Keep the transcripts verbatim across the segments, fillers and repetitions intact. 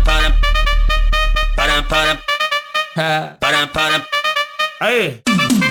para, para, para, para, para. Aí.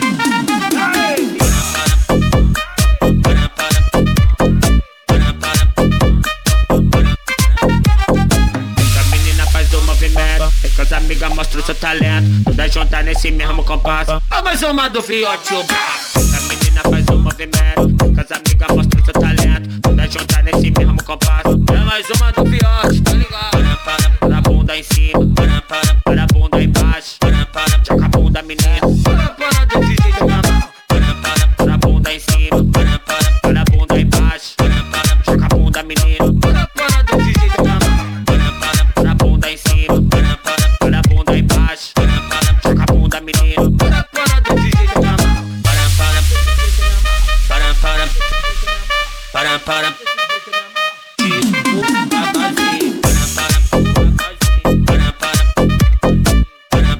É que as amigas mostram seu talento, todas juntas nesse mesmo compasso. Ó, mais uma do fiote, o a menina faz o movimento, é que as amigas mostram seu talento, todas juntas nesse mesmo compasso. É mais uma do fiote, tá ligado? Para, para, para a bunda em cima, para, para, para a bunda embaixo, para, para, joga a bunda menina, para, para do D J da minha mão, para, para, para a bunda em cima, para, para, para a bunda embaixo, para, para, joga a bunda menina, para, para do D J da minha mão, para, para, para a bunda em cima, para, para, para a bunda embaixo, para, para, joga a bunda menina, para, para do D J da minha mão, para, para, para, para, para, para, tipo a base, para, para, para, para,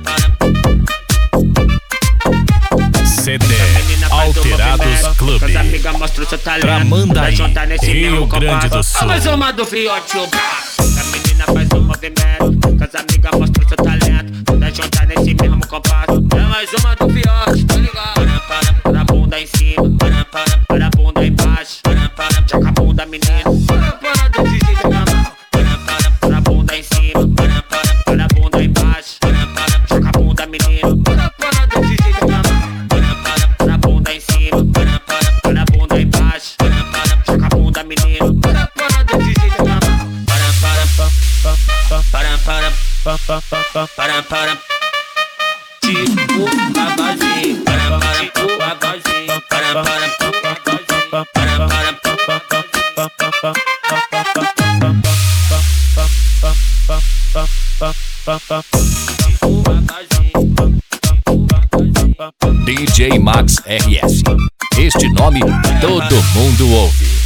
para, para. C D Alterados Clube, Tramandaí, Rio Grande do Sul. Mais uma do fiote, o a menina faz o movimento, que as amigas mostram seu talento, todas juntas nesse mesmo compasso. É mais uma do fiote, tá ligado? Para, para, para a bunda em cima, para, para, para a bunda embaixo, para, para, joga a bunda menina, para, para do D J da minha mão, para, para, para a bunda em cima, para, para, para a bunda embaixo, para, para, joga a bunda menina, para, para do D J da minha mão, para, para, para a bunda em cima, para, para, para a bunda embaixo, para, para, joga a bunda menina, para, para do D J da minha mão, para, para, para, para, para, para, tipo a base, para, para, tipo a base, para, para, para, para, D J Max R S. Este nome todo mundo ouve.